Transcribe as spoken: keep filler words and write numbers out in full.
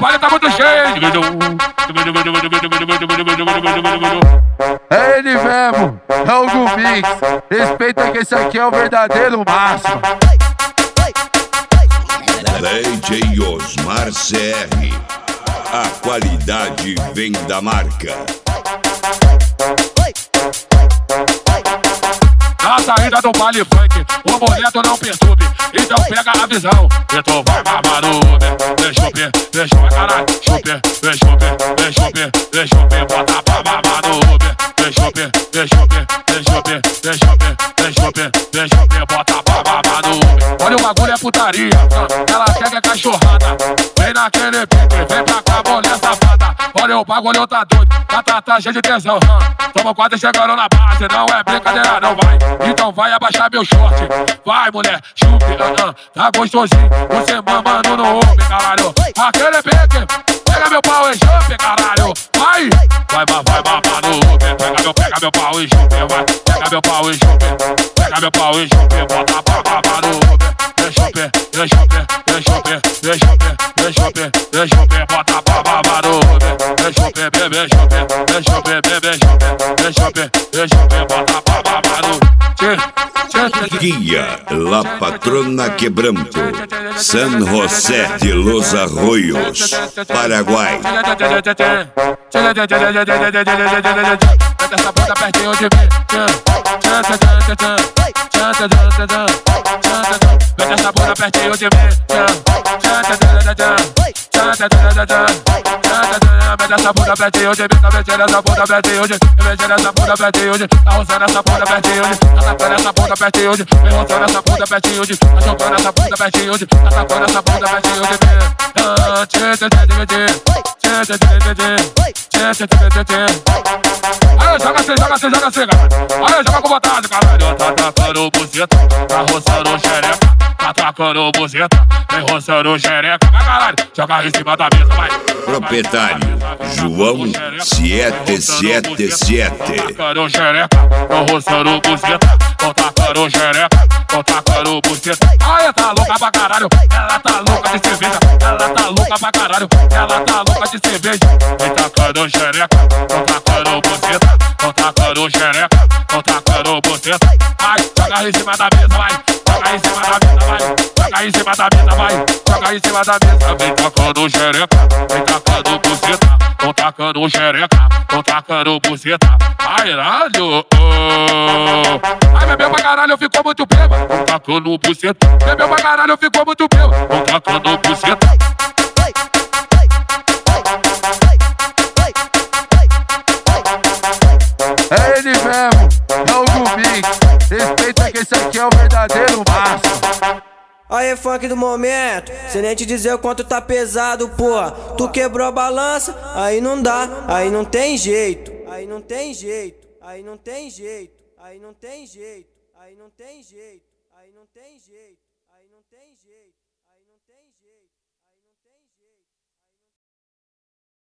baile tá muito cheio. É ele mesmo, é o Gumix. Respeita que esse aqui é o verdadeiro máximo. D J Osmar C R. A qualidade vem da marca. Na saída do baile funk, o boleto não perturbe, então pega a visão. Então vai mamar no Uber, deixa eu ver, deixa eu ver, caralho. Chuper, deixa eu ver, deixa eu ver, deixa eu ver, bota pra mamar no Uber. Deixa eu ver, deixa eu ver, deixa eu ver, deixa eu ver, deixa eu ver, deixa eu ver, bota pra mamar no Uber. Olha o bagulho é putaria, ela quer que é cachorrada. Vem naquele pique, vem pra cá, mulher safada. Olha o bagulho tá doido, tá, tá, tá cheio de tesão. Tamo quase chegando na base, não é brincadeira não, vai. Então vai abaixar meu short, vai mulher, chupe, uh, uh, tá gostosinho. Você mamando no homem, caralho. Aquele pique, pega meu pau e chupe, caralho. Vai, vai, vai, vai, vai no homem. Pega meu, pega meu pau e chupe, vai. Pega meu pau e chupe, pega meu pau e chupe, bota pra mamar no homem. Deixa eu ver, deixa eu ver, deixa eu ver, deixa eu ver, deixa eu ver, deixa eu ver, bota pra mamar no homem. Deixa eu ver, bebê, deixa eu ver, deixa eu ver, bebê, deixa eu ver, deixa eu ver, deixa eu ver, bota pra mamar no homem. Guia La Patrona Quebranto, San José de los Arroyos, Paraguai. Mete essa bunda pertinho de mim. Mete essa bunda pertinho de mim. Mete essa bunda pertinho de mim. Tá mexendo essa bunda pertinho de mim. Tá mexendo essa bunda pertinho de mim. Tá roçando essa bunda pertinho de mim. Tá tacando essa bunda pertinho de mim. Vem roçando essa bunda pertinho de mim. Tá jogando essa bunda pertinho de mim. Tá tacando essa bunda pertinho de mim. Aí joga assim, joga assim, joga assim, caralho. Aí joga com vontade, caralho. Tá tacando buceta, tá roçando xereca. Tá tacando buceta, vem roçando xereca. Vai, caralho, joga em cima da mesa, vai. Proprietário João sete sete sete. Tô tacando xereca, tô roçando buceta. Tô tacando xereca, tô tacando buceta. Ai, tá louca pra caralho. Ela tá louca de cerveja. Ela tá louca pra caralho. Ela tá louca de cerveja. Vem tacando xereca, tô tacando buceta. Tô tacando xereca, tô tacando buceta. Ai, joga em cima da mesa, vai. Joga em cima da mesa, vai. Joga em cima da mesa, vai. Joga em cima da mesa. Vem tacando xereca, vem tacando buceta. Tô tacando xereca, tô tacando buceta. Ai, rádio, oh. Ai, bebeu pra caralho, ficou muito bêbado. Tô tacando buceta. Bebeu pra caralho, ficou muito bêbado. Tô tacando buceta. É ele mesmo, é o Gumix. Respeita que esse aqui é o verdadeiro máximo. Aí, funk do momento, sem nem te dizer o quanto tá pesado, porra. Tu quebrou a balança, aí não dá, aí não tem jeito. Aí não tem jeito, aí não tem jeito, aí não tem jeito, aí não tem jeito, aí não tem jeito, aí não tem jeito, aí não tem jeito.